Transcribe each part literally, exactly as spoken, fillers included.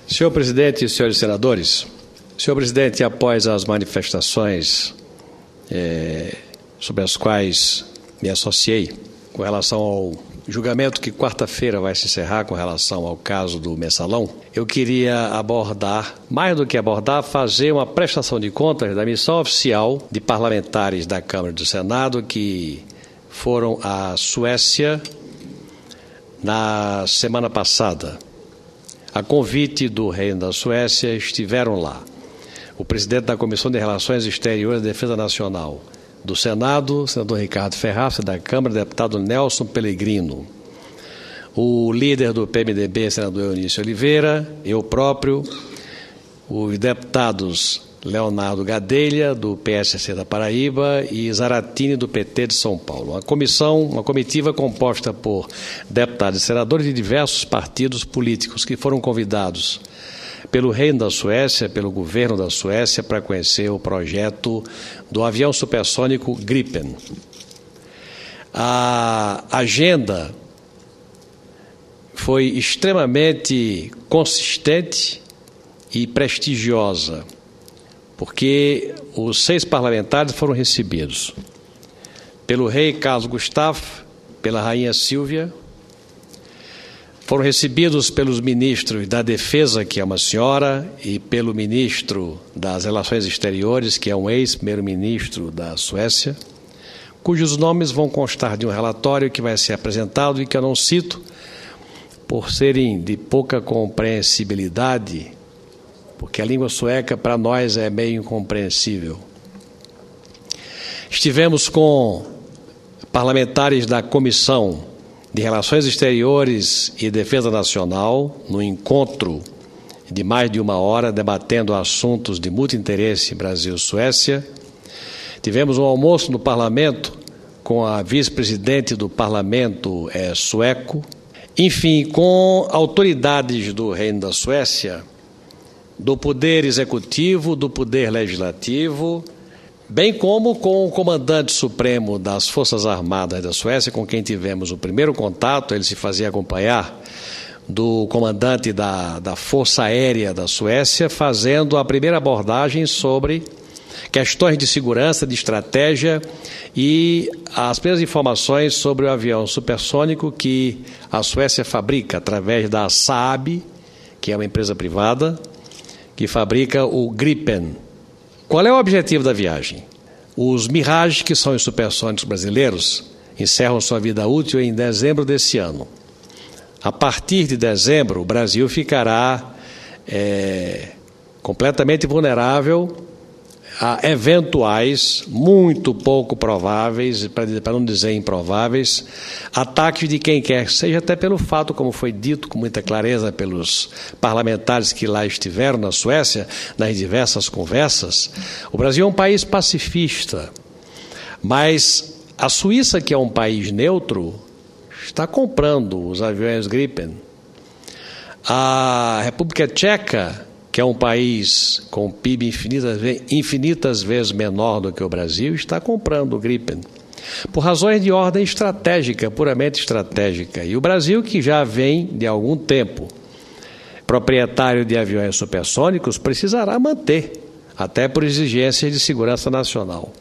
Senhor presidente e senhores senadores, senhor presidente, após as manifestações é, sobre as quais me associei com relação ao julgamento que quarta-feira vai se encerrar com relação ao caso do Mensalão, eu queria abordar, mais do que abordar, fazer uma prestação de contas da missão oficial de parlamentares da Câmara e do Senado que foram à Suécia na semana passada. A convite do Reino da Suécia, estiveram lá o presidente da Comissão de Relações Exteriores e Defesa Nacional do Senado, senador Ricardo Ferraz, da Câmara, deputado Nelson Pellegrino, o líder do P M D B, senador Eunício Oliveira, eu próprio, os deputados Leonardo Gadelha, do P S C da Paraíba, e Zaratini, do P T de São Paulo. Uma comissão, uma comitiva composta por deputados e senadores de diversos partidos políticos que foram convidados pelo Reino da Suécia, pelo governo da Suécia, para conhecer o projeto do avião supersônico Gripen. A agenda foi extremamente consistente e prestigiosa, porque os seis parlamentares foram recebidos pelo rei Carlos Gustavo, pela rainha Sílvia, foram recebidos pelos ministros da Defesa, que é uma senhora, e pelo ministro das Relações Exteriores, que é um ex-primeiro-ministro da Suécia, cujos nomes vão constar de um relatório que vai ser apresentado e que eu não cito, por serem de pouca compreensibilidade, porque a língua sueca para nós é meio incompreensível. Estivemos com parlamentares da Comissão de Relações Exteriores e Defesa Nacional no encontro de mais de uma hora, debatendo assuntos de muito interesse Brasil-Suécia. Tivemos um almoço no Parlamento com a vice-presidente do Parlamento é, sueco. Enfim, com autoridades do Reino da Suécia, do Poder Executivo, do Poder Legislativo, bem como com o comandante supremo das Forças Armadas da Suécia, com quem tivemos o primeiro contato. Ele se fazia acompanhar do comandante da, da Força Aérea da Suécia, fazendo a primeira abordagem sobre questões de segurança, de estratégia e as primeiras informações sobre o avião supersônico que a Suécia fabrica através da Saab, que é uma empresa privada, que fabrica o Gripen. Qual é o objetivo da viagem? Os Mirage, que são os supersônicos brasileiros, encerram sua vida útil em dezembro desse ano. A partir de dezembro, o Brasil ficará é, completamente vulnerável a eventuais, muito pouco prováveis, para não dizer improváveis, ataques de quem quer, seja até pelo fato, como foi dito com muita clareza pelos parlamentares que lá estiveram na Suécia, nas diversas conversas. O Brasil é um país pacifista, mas a Suíça, que é um país neutro, está comprando os aviões Gripen. A República Tcheca, que é um país com P I B infinitas, infinitas vezes menor do que o Brasil, está comprando o Gripen, por razões de ordem estratégica, puramente estratégica. E o Brasil, que já vem de algum tempo proprietário de aviões supersônicos, precisará manter, até por exigências de segurança nacional.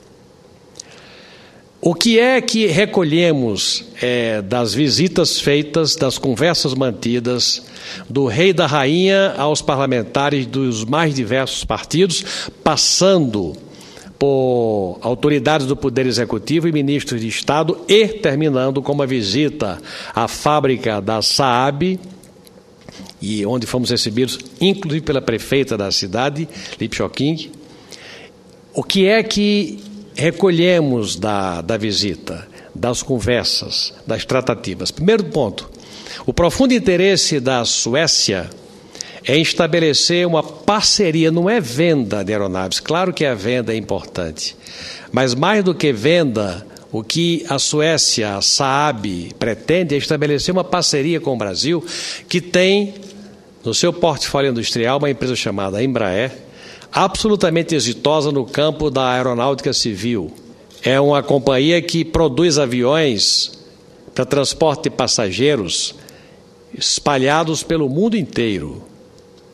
O que é que recolhemos é, das visitas feitas, das conversas mantidas do rei e da rainha aos parlamentares dos mais diversos partidos, passando por autoridades do Poder Executivo e ministros de Estado e terminando com uma visita à fábrica da Saab, e onde fomos recebidos, inclusive pela prefeita da cidade, Lip Schokking. O que é que recolhemos da, da visita, das conversas, das tratativas? Primeiro ponto, o profundo interesse da Suécia é estabelecer uma parceria, não é venda de aeronaves, claro que a venda é importante, mas mais do que venda, o que a Suécia, a Saab, pretende é estabelecer uma parceria com o Brasil, que tem no seu portfólio industrial uma empresa chamada Embraer, absolutamente exitosa no campo da aeronáutica civil. É uma companhia que produz aviões para transporte de passageiros espalhados pelo mundo inteiro.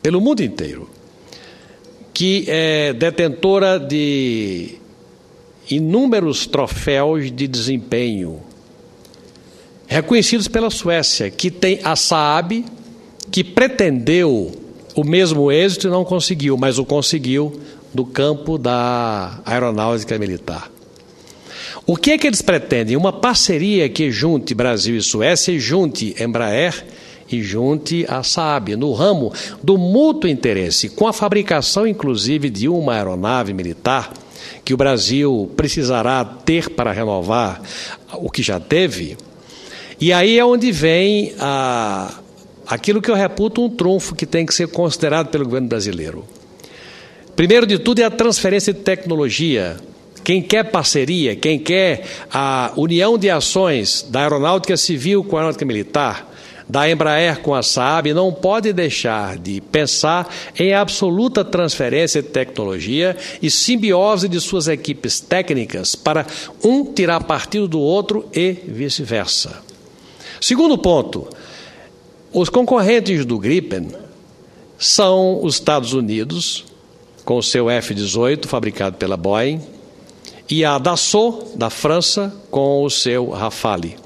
pelo mundo inteiro, que é detentora de inúmeros troféus de desempenho, reconhecidos pela Suécia, que tem a Saab, que pretendeu o mesmo êxito e não conseguiu, mas o conseguiu no campo da aeronáutica militar. O que é que eles pretendem? Uma parceria que junte Brasil e Suécia, e junte Embraer e junte a Saab, no ramo do mútuo interesse, com a fabricação, inclusive, de uma aeronave militar, que o Brasil precisará ter para renovar o que já teve. E aí é onde vem a, aquilo que eu reputo um trunfo que tem que ser considerado pelo governo brasileiro. Primeiro de tudo é a transferência de tecnologia. Quem quer parceria, quem quer a união de ações da aeronáutica civil com a aeronáutica militar, da Embraer com a Saab, não pode deixar de pensar em absoluta transferência de tecnologia e simbiose de suas equipes técnicas para um tirar partido do outro e vice-versa. Segundo ponto, os concorrentes do Gripen são os Estados Unidos, com o seu F dezoito, fabricado pela Boeing, e a Dassault, da França, com o seu Rafale.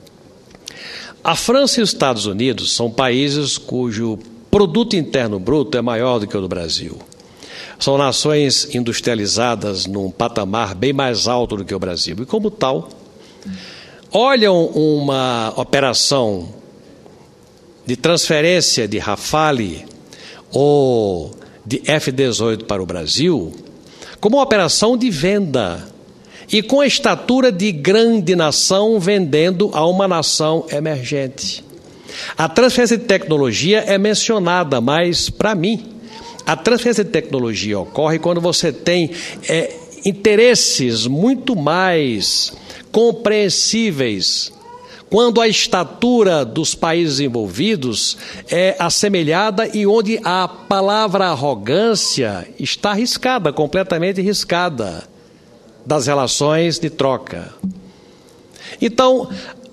A França e os Estados Unidos são países cujo produto interno bruto é maior do que o do Brasil. São nações industrializadas num patamar bem mais alto do que o Brasil. E, como tal, olham uma operação de transferência de Rafale ou de F dezoito para o Brasil como uma operação de venda e com a estatura de grande nação vendendo a uma nação emergente. A transferência de tecnologia é mencionada, mas, para mim, a transferência de tecnologia ocorre quando você tem é, interesses muito mais compreensíveis, quando a estatura dos países envolvidos é assemelhada e onde a palavra arrogância está arriscada, completamente arriscada, das relações de troca. Então,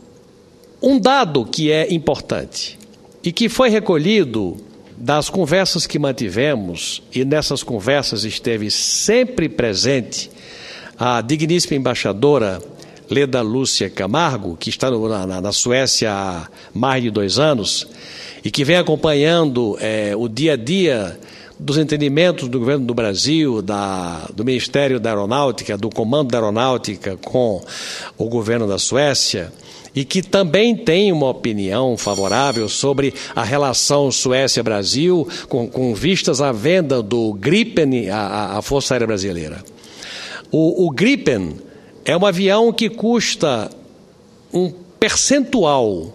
um dado que é importante e que foi recolhido das conversas que mantivemos, e nessas conversas esteve sempre presente a digníssima embaixadora Leda Lúcia Camargo, que está no, na, na Suécia há mais de dois anos e que vem acompanhando é, o dia a dia dos entendimentos do governo do Brasil, da, do Ministério da Aeronáutica, do Comando da Aeronáutica com o governo da Suécia, e que também tem uma opinião favorável sobre a relação Suécia-Brasil com, com vistas à venda do Gripen à, à Força Aérea Brasileira. O, o Gripen é um avião que custa um percentual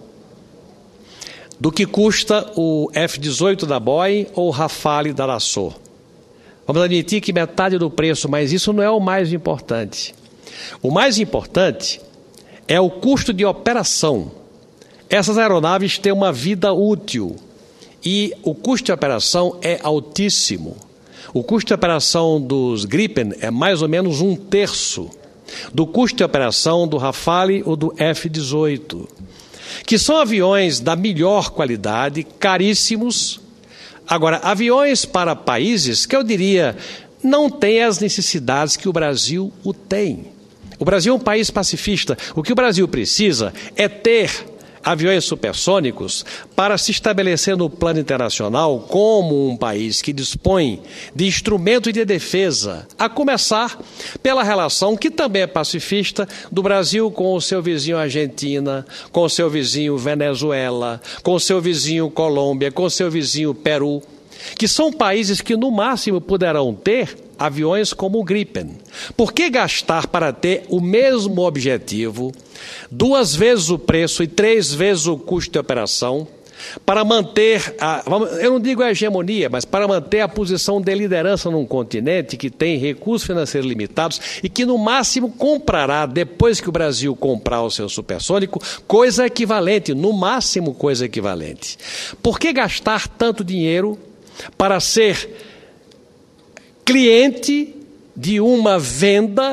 do que custa o F dezoito da Boeing ou o Rafale da Dassault. Vamos admitir que metade do preço, mas isso não é o mais importante. O mais importante é o custo de operação. Essas aeronaves têm uma vida útil e o custo de operação é altíssimo. O custo de operação dos Gripen é mais ou menos um terço do custo de operação do Rafale ou do F dezoito, que são aviões da melhor qualidade, caríssimos. Agora, aviões para países que eu diria não têm as necessidades que o Brasil o tem. O Brasil é um país pacifista. O que o Brasil precisa é ter aviões supersônicos para se estabelecer no plano internacional como um país que dispõe de instrumentos de defesa, a começar pela relação, que também é pacifista, do Brasil com o seu vizinho Argentina, com o seu vizinho Venezuela, com o seu vizinho Colômbia, com o seu vizinho Peru, que são países que no máximo poderão ter aviões como o Gripen. Por que gastar para ter o mesmo objetivo, duas vezes o preço e três vezes o custo de operação, para manter, a, eu não digo a hegemonia, mas para manter a posição de liderança num continente que tem recursos financeiros limitados e que no máximo comprará, depois que o Brasil comprar o seu supersônico, coisa equivalente, no máximo coisa equivalente. Por que gastar tanto dinheiro para ser cliente de uma venda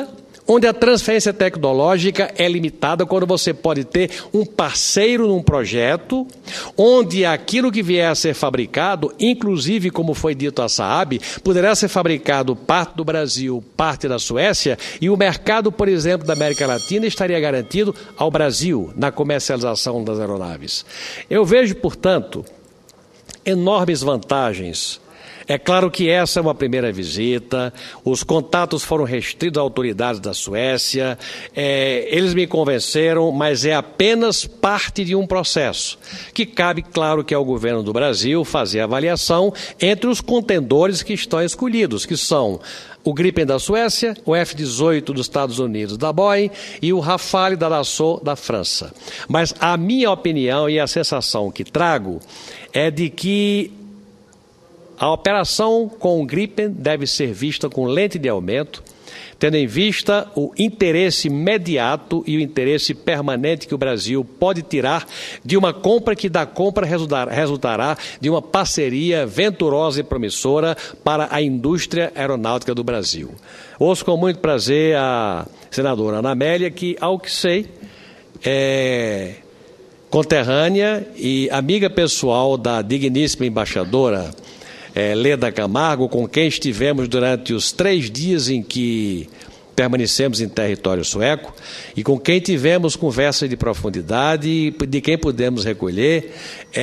onde a transferência tecnológica é limitada quando você pode ter um parceiro num projeto, onde aquilo que vier a ser fabricado, inclusive, como foi dito a Saab, poderá ser fabricado parte do Brasil, parte da Suécia, e o mercado, por exemplo, da América Latina estaria garantido ao Brasil na comercialização das aeronaves. Eu vejo, portanto, enormes vantagens. É claro que essa é uma primeira visita, os contatos foram restritos às autoridades da Suécia, é, eles me convenceram, mas é apenas parte de um processo, que cabe, claro, que ao governo do Brasil fazer a avaliação entre os contendores que estão escolhidos, que são o Gripen da Suécia, o F dezoito dos Estados Unidos da Boeing e o Rafale da Dassault da França. Mas a minha opinião e a sensação que trago é de que a operação com o Gripen deve ser vista com lente de aumento, tendo em vista o interesse imediato e o interesse permanente que o Brasil pode tirar de uma compra que da compra resultará de uma parceria venturosa e promissora para a indústria aeronáutica do Brasil. Ouço com muito prazer a senadora Ana Amélia, que, ao que sei, é conterrânea e amiga pessoal da digníssima embaixadora É, Leda Camargo, com quem estivemos durante os três dias em que permanecemos em território sueco e com quem tivemos conversas de profundidade, de quem pudemos recolher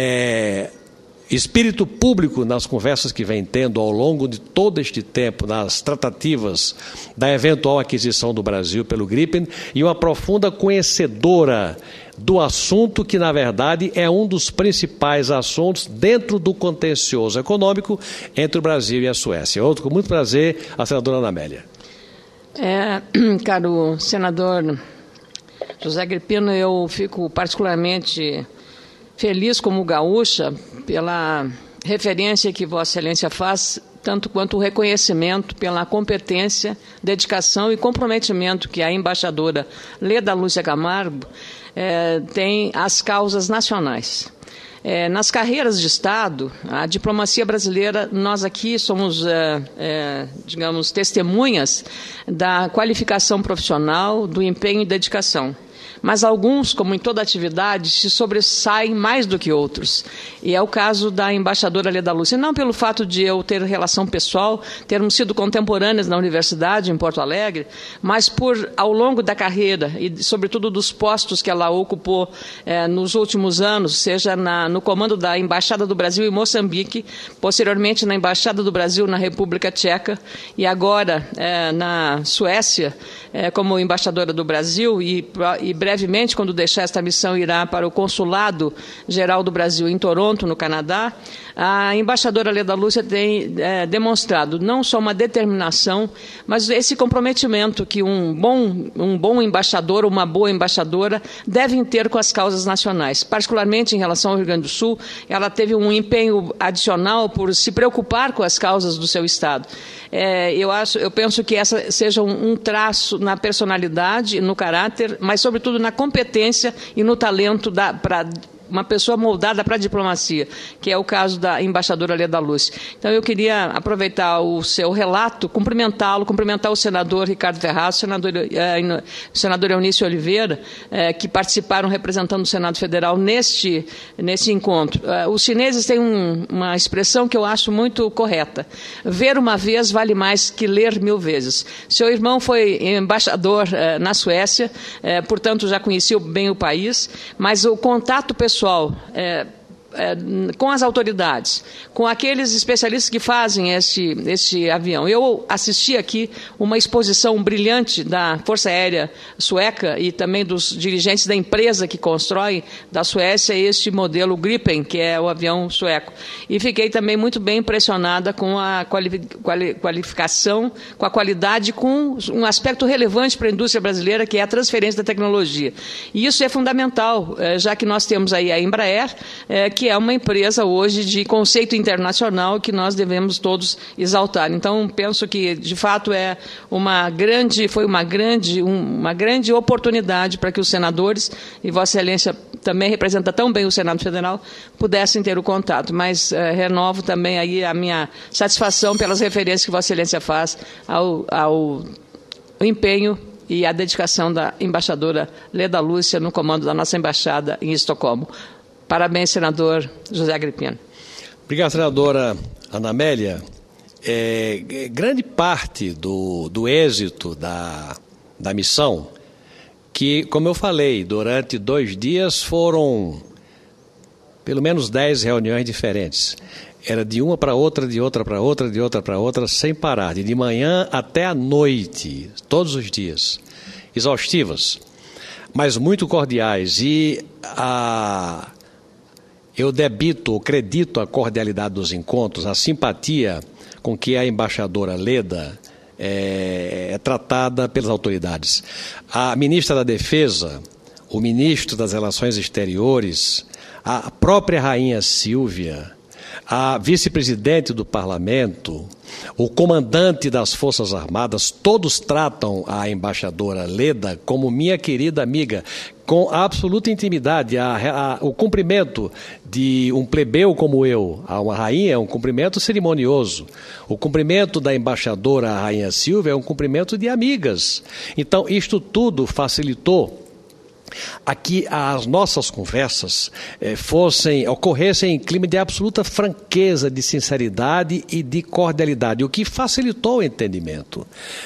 é, espírito público nas conversas que vem tendo ao longo de todo este tempo, nas tratativas da eventual aquisição do Brasil pelo Gripen, e uma profunda conhecedora do assunto que, na verdade, é um dos principais assuntos dentro do contencioso econômico entre o Brasil e a Suécia. Outro com muito prazer, a senadora Ana Amélia. É, caro senador José Agripino, eu fico particularmente feliz como gaúcha pela referência que Vossa Excelência faz, tanto quanto o reconhecimento pela competência, dedicação e comprometimento que a embaixadora Leda Lúcia Camargo é, tem às causas nacionais. É, nas carreiras de Estado, a diplomacia brasileira, nós aqui somos, é, é, digamos, testemunhas da qualificação profissional, do empenho e dedicação. Mas alguns, como em toda atividade, se sobressaem mais do que outros. E é o caso da embaixadora Leda Lúcia. Não pelo fato de eu ter relação pessoal, termos sido contemporâneas na universidade, em Porto Alegre, mas por, ao longo da carreira, e sobretudo dos postos que ela ocupou eh, nos últimos anos, seja na, no comando da Embaixada do Brasil em Moçambique, posteriormente na Embaixada do Brasil na República Tcheca, e agora eh, na Suécia, eh, como embaixadora do Brasil, e, e brevemente, quando deixar esta missão, irá para o Consulado Geral do Brasil em Toronto, no Canadá. A embaixadora Leda Lúcia tem é, demonstrado não só uma determinação, mas esse comprometimento que um bom, um bom embaixador, uma boa embaixadora, devem ter com as causas nacionais. Particularmente em relação ao Rio Grande do Sul, ela teve um empenho adicional por se preocupar com as causas do seu Estado. É, eu, acho, eu penso que essa seja um, um traço na personalidade, no caráter, mas, sobretudo, na competência e no talento para uma pessoa moldada para a diplomacia, que é o caso da embaixadora Leda Lúcia. Então, eu queria aproveitar o seu relato, cumprimentá-lo, cumprimentar o senador Ricardo Ferraz, o senador, eh, senador Eunício Oliveira, eh, que participaram representando o Senado Federal neste, neste encontro. Eh, os chineses têm um, uma expressão que eu acho muito correta. Ver uma vez vale mais que ler mil vezes. Seu irmão foi embaixador eh, na Suécia, eh, portanto, já conhecia bem o país, mas o contato pessoal Pessoal, é, é, com as autoridades, com aqueles especialistas que fazem este, este avião. Eu assisti aqui uma exposição brilhante da Força Aérea Sueca e também dos dirigentes da empresa que constrói da Suécia este modelo Gripen, que é o avião sueco. E fiquei também muito bem impressionada com a quali quali qualificação, com a qualidade, com um aspecto relevante para a indústria brasileira, que é a transferência da tecnologia. E isso é fundamental, já que nós temos aí a Embraer, que é uma empresa hoje de conceito internacional que nós devemos todos exaltar. Então, penso que, de fato, é uma grande, foi uma grande, uma grande oportunidade para que os senadores, e Vossa Excelência também representa tão bem o Senado Federal, pudessem ter o contato. Mas eh, renovo também aí a minha satisfação pelas referências que Vossa Excelência faz ao, ao empenho e a dedicação da embaixadora Leda Lúcia no comando da nossa embaixada em Estocolmo. Parabéns, senador José Agripino. Obrigado, senadora Ana Amélia. É, grande parte do, do êxito da, da missão, que, como eu falei, durante dois dias foram pelo menos dez reuniões diferentes. Era de uma para outra, de outra para outra, de outra para outra, sem parar, de manhã até à noite, todos os dias. Exaustivas, mas muito cordiais. E a, eu debito, acredito a cordialidade dos encontros, a simpatia com que a embaixadora Leda é, é tratada pelas autoridades. A ministra da Defesa, o ministro das Relações Exteriores, a própria rainha Sílvia, a vice-presidente do Parlamento, o comandante das Forças Armadas, todos tratam a embaixadora Leda como minha querida amiga, com absoluta intimidade. A, a, o cumprimento de um plebeu como eu a uma rainha é um cumprimento cerimonioso. O cumprimento da embaixadora a rainha Sílvia é um cumprimento de amigas. Então, isto tudo facilitou a que as nossas conversas eh, fossem, ocorressem em clima de absoluta franqueza, de sinceridade e de cordialidade, o que facilitou o entendimento.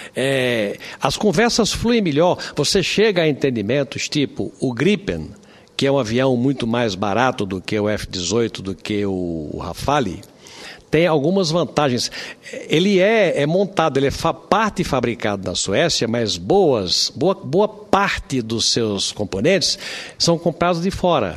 Eh, as conversas fluem melhor, você chega a entendimentos tipo o Gripen, que é um avião muito mais barato do que o F dezoito, do que o Rafale, tem algumas vantagens. Ele é, é montado, ele é fa, parte fabricado na Suécia, mas boas, boa, boa parte dos seus componentes são comprados de fora.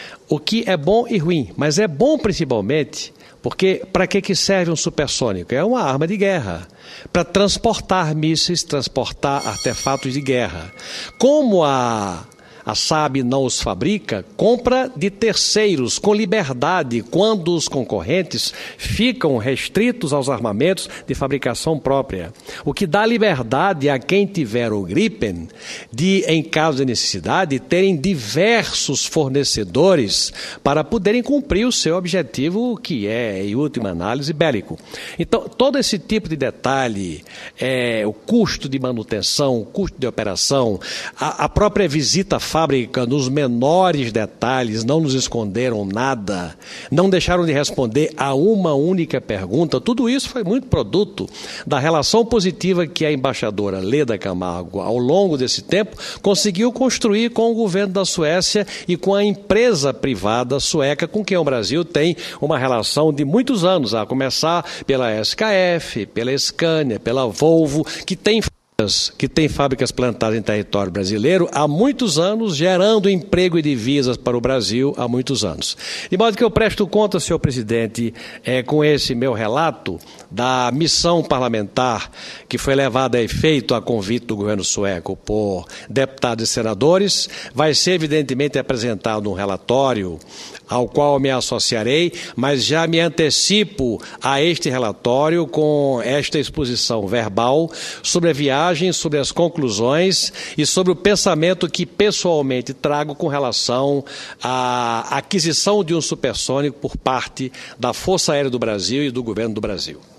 O que é bom e ruim, mas é bom principalmente porque para que, que serve um supersônico? É uma arma de guerra, para transportar mísseis, transportar artefatos de guerra. Como a... A Saab não os fabrica, compra de terceiros com liberdade quando os concorrentes ficam restritos aos armamentos de fabricação própria. O que dá liberdade a quem tiver o Gripen de, em caso de necessidade, terem diversos fornecedores para poderem cumprir o seu objetivo, que é, em última análise, bélico. Então, todo esse tipo de detalhe, é, o custo de manutenção, o custo de operação, a, a própria visita fábrica nos menores detalhes, não nos esconderam nada, não deixaram de responder a uma única pergunta. Tudo isso foi muito produto da relação positiva que a embaixadora Leda Camargo, ao longo desse tempo, conseguiu construir com o governo da Suécia e com a empresa privada sueca, com quem o Brasil tem uma relação de muitos anos, a começar pela S K F, pela Scania, pela Volvo, que tem que tem fábricas plantadas em território brasileiro há muitos anos, gerando emprego e divisas para o Brasil há muitos anos. De modo que eu presto conta, senhor presidente, é, com esse meu relato da missão parlamentar que foi levada a efeito a convite do governo sueco por deputados e senadores. Vai ser evidentemente apresentado um relatório ao qual me associarei, mas já me antecipo a este relatório com esta exposição verbal sobre a viagem, sobre as conclusões e sobre o pensamento que pessoalmente trago com relação à aquisição de um supersônico por parte da Força Aérea do Brasil e do Governo do Brasil.